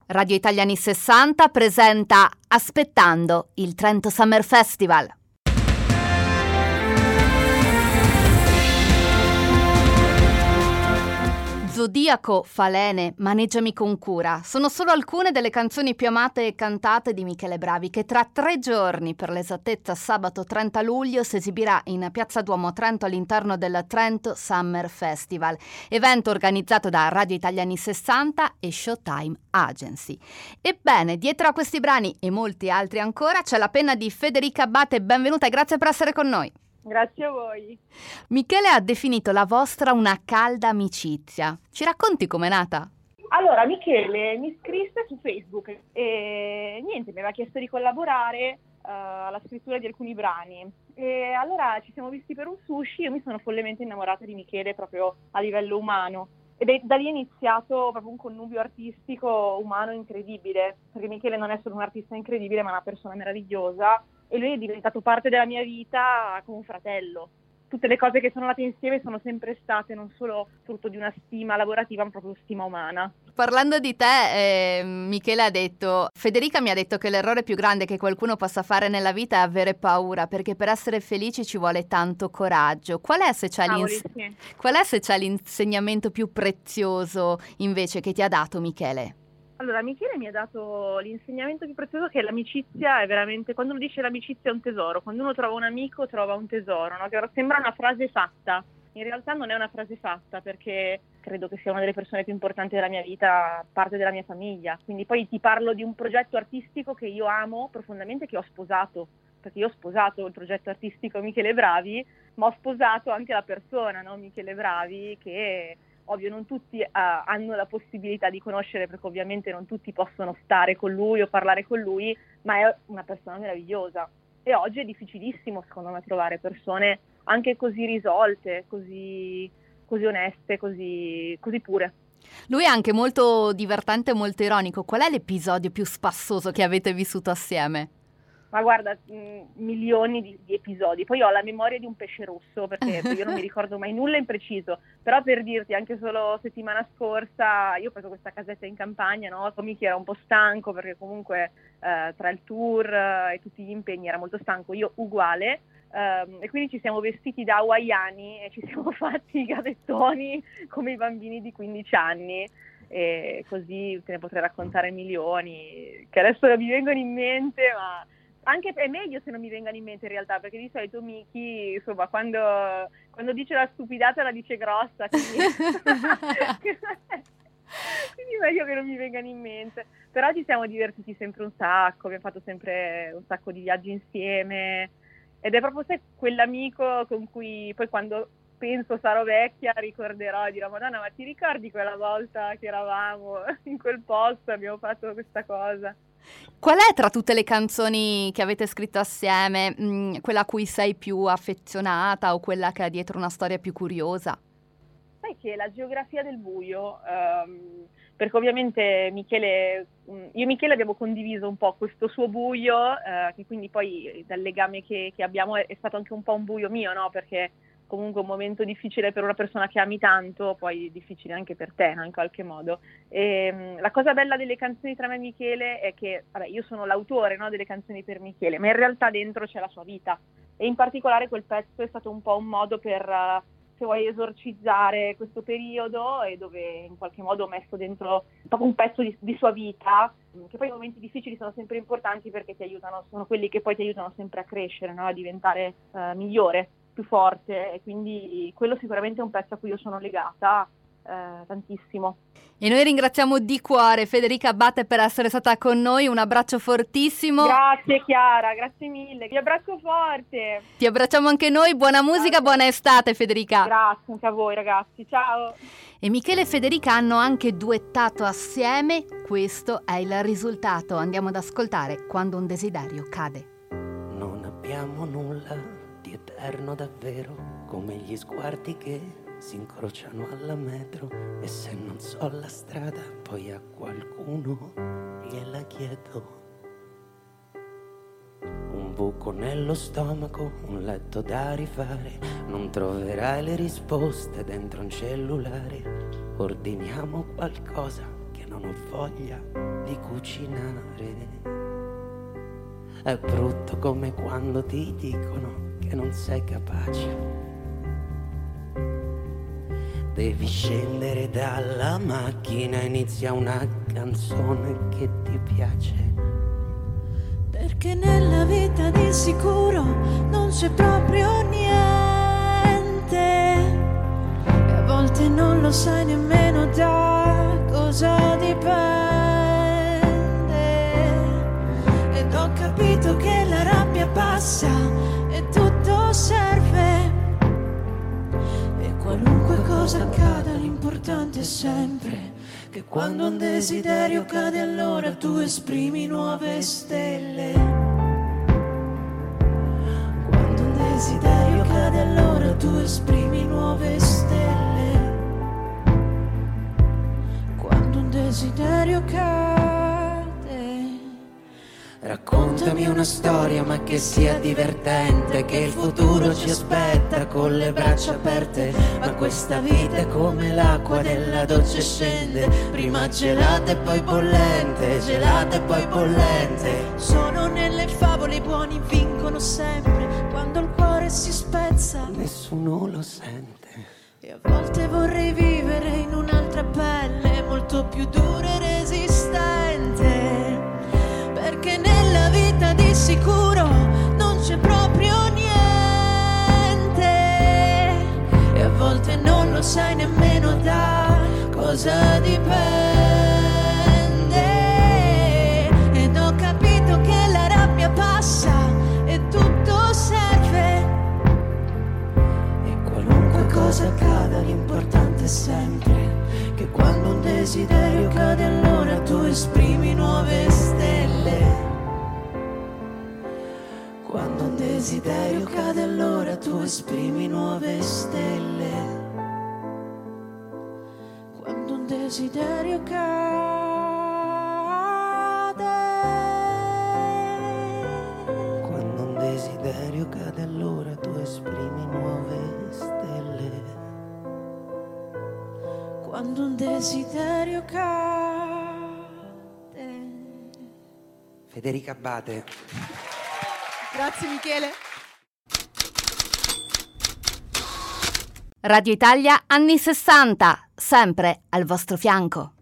Radio Italia anni 60 presenta Aspettando il Trento Summer Festival. Zodiaco, Falene, Maneggiami con cura sono solo alcune delle canzoni più amate e cantate di Michele Bravi, che tra 3 giorni, per l'esattezza sabato 30 luglio, si esibirà in Piazza Duomo a Trento all'interno del Trento Summer Festival, evento organizzato da Radio Italia anni 60 e Showtime Agency. Ebbene, dietro a questi brani e molti altri ancora c'è la penna di Federica Abbate. Benvenuta e grazie per essere con noi. Grazie a voi. Michele ha definito la vostra una calda amicizia. Ci racconti com'è nata? Allora, Michele mi scrisse su Facebook e niente, mi aveva chiesto di collaborare alla scrittura di alcuni brani. E allora ci siamo visti per un sushi. Io mi sono follemente innamorata di Michele proprio a livello umano. E da lì è iniziato proprio un connubio artistico umano incredibile, perché Michele non è solo un artista incredibile, ma una persona meravigliosa. E lui è diventato parte della mia vita come un fratello. Tutte le cose che sono nate insieme sono sempre state non solo frutto di una stima lavorativa, ma proprio stima umana. Parlando di te, Michele ha detto: Federica mi ha detto che l'errore più grande che qualcuno possa fare nella vita è avere paura, perché per essere felici ci vuole tanto coraggio. Qual è se c'è l'insegnamento più prezioso invece che ti ha dato Michele? Allora, Michele mi ha dato l'insegnamento più prezioso, che l'amicizia è veramente, quando uno dice l'amicizia è un tesoro, quando uno trova un amico trova un tesoro, no? Che sembra una frase fatta, in realtà non è una frase fatta, perché credo che sia una delle persone più importanti della mia vita, parte della mia famiglia. Quindi poi ti parlo di un progetto artistico che io amo profondamente, che ho sposato, perché io ho sposato il progetto artistico Michele Bravi, ma ho sposato anche la persona, no? Michele Bravi, che ovvio non tutti hanno la possibilità di conoscere, perché ovviamente non tutti possono stare con lui o parlare con lui, ma è una persona meravigliosa. E oggi è difficilissimo secondo me trovare persone anche così risolte, così oneste, così pure. Lui è anche molto divertente e molto ironico. Qual è l'episodio più spassoso che avete vissuto assieme? Ma guarda, milioni di episodi. Poi ho la memoria di un pesce rosso, perché io non mi ricordo mai nulla in preciso. Però per dirti, anche solo settimana scorsa, io ho preso questa casetta in campagna, no? Michi era un po' stanco, perché comunque tra il tour e tutti gli impegni era molto stanco. Io uguale. E quindi ci siamo vestiti da hawaiani e ci siamo fatti i gavettoni come i bambini di 15 anni. E così te ne potrei raccontare milioni, che adesso mi vengono in mente, ma anche è meglio se non mi vengano in mente in realtà, perché di solito Miki, insomma, quando dice la stupidata la dice grossa, quindi meglio che non mi vengano in mente. Però ci siamo divertiti sempre un sacco, abbiamo fatto sempre un sacco di viaggi insieme, ed è proprio quell'amico con cui poi, quando penso sarò vecchia, ricorderò e dirò: Madonna, ma ti ricordi quella volta che eravamo in quel posto, abbiamo fatto questa cosa? Qual è, tra tutte le canzoni che avete scritto assieme, quella a cui sei più affezionata, o quella che ha dietro una storia più curiosa? Sai che la geografia del buio, perché ovviamente io e Michele abbiamo condiviso un po' questo suo buio, che quindi poi dal legame che abbiamo è stato anche un po' un buio mio, no? Perché comunque un momento difficile per una persona che ami tanto, poi difficile anche per te, no? In qualche modo. E la cosa bella delle canzoni tra me e Michele è che, vabbè, io sono l'autore, no, delle canzoni per Michele, ma in realtà dentro c'è la sua vita, e in particolare quel pezzo è stato un po' un modo per, se vuoi, esorcizzare questo periodo, e dove in qualche modo ho messo dentro proprio un pezzo di sua vita, che poi i momenti difficili sono sempre importanti, perché ti aiutano, sono quelli che poi ti aiutano sempre a crescere, no? A diventare migliore, più forte, e quindi quello sicuramente è un pezzo a cui io sono legata tantissimo. E noi ringraziamo di cuore Federica Abbate per essere stata con noi. Un abbraccio fortissimo. Grazie Chiara, grazie mille, vi abbraccio forte. Ti abbracciamo anche noi, buona musica, buona estate Federica. Grazie anche a voi ragazzi, ciao. E Michele e Federica hanno anche duettato assieme. Questo è il risultato. Andiamo ad ascoltare Quando un desiderio cade. Non abbiamo nulla di eterno davvero, come gli sguardi che si incrociano alla metro, e se non so la strada poi a qualcuno gliela chiedo. Un buco nello stomaco, un letto da rifare, non troverai le risposte dentro un cellulare. Ordiniamo qualcosa che non non ho voglia di cucinare. È brutto come quando ti dicono che non sei capace. Devi scendere dalla macchina, inizia una canzone che ti piace. Perché nella vita di sicuro non c'è proprio niente, e a volte non lo sai nemmeno da cosa dipende. Ed ho capito che la rabbia passa e tutto serve, e qualunque cosa accada l'importante è sempre che quando un desiderio cade allora tu esprimi nuove stelle. Quando un desiderio cade allora tu esprimi nuove stelle. Quando un desiderio cade. Raccontami una storia ma che sia divertente, che il futuro ci aspetta con le braccia aperte. Ma questa vita è come l'acqua della doccia, scende prima gelata e poi bollente, gelata e poi bollente. Sono nelle favole, i buoni vincono sempre, quando il cuore si spezza Nessuno lo sente. e a volte vorrei vivere in un'altra pelle, molto più dura e resistente. Perché nella vita di sicuro non c'è proprio niente, e a volte non lo sai nemmeno da cosa dipende. Ed ho capito che la rabbia passa e tutto serve, E qualunque cosa accada l'importante è sempre che quando un desiderio cade allora tu esprimi nuove stelle. Quando un desiderio cade allora tu esprimi nuove stelle. Quando un desiderio cade. Quando un desiderio cade allora tu esprimi nuove stelle. Quando un desiderio cade. Federica Abate. Grazie Michele. Radio Italia anni 60, sempre al vostro fianco.